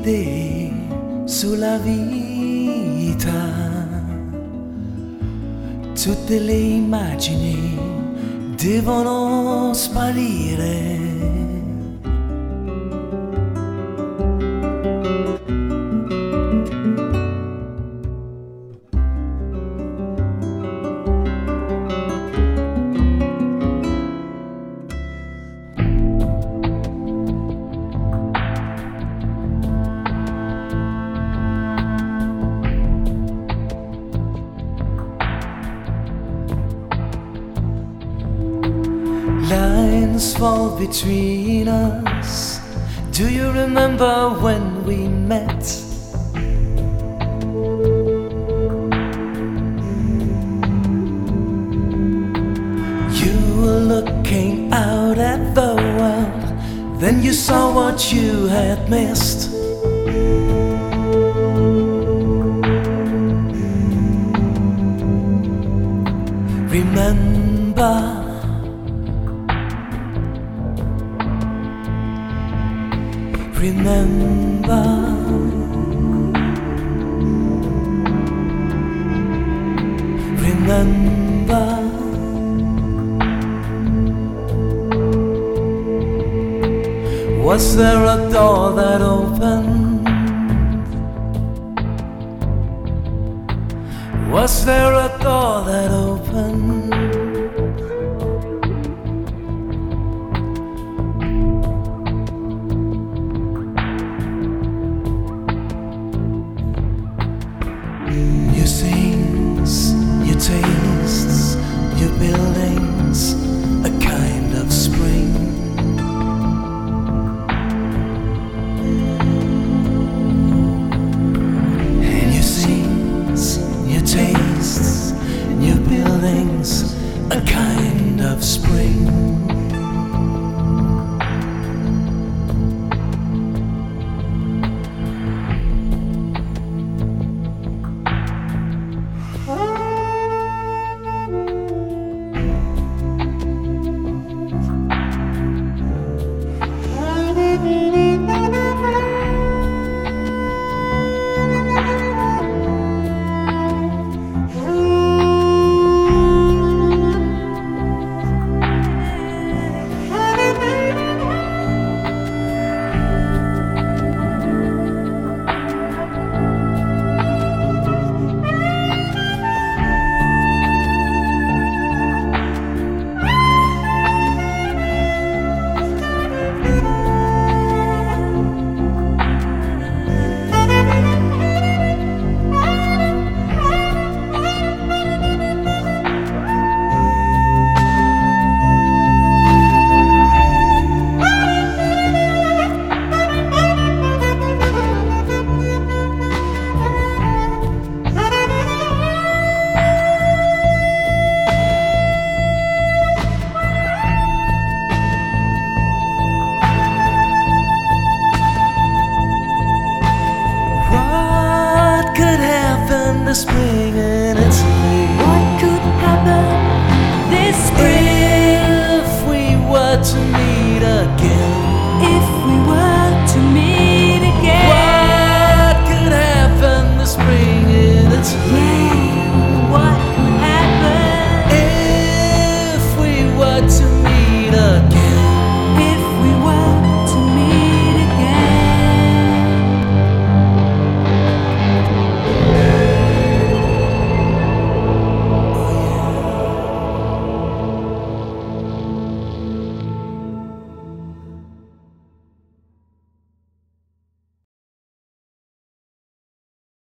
idee sulla vita, tutte le immagini devono sparire. Lines fall between us. Do you remember when we met? You were looking out at the world, then you saw what you had missed. Remember, remember, remember. Was there a door that opened? Was there a door that opened? New things, new tastes, new buildings, a kind of spring. New things, new tastes, new buildings, a kind of spring. This spring in Italy. What could happen this spring if we were to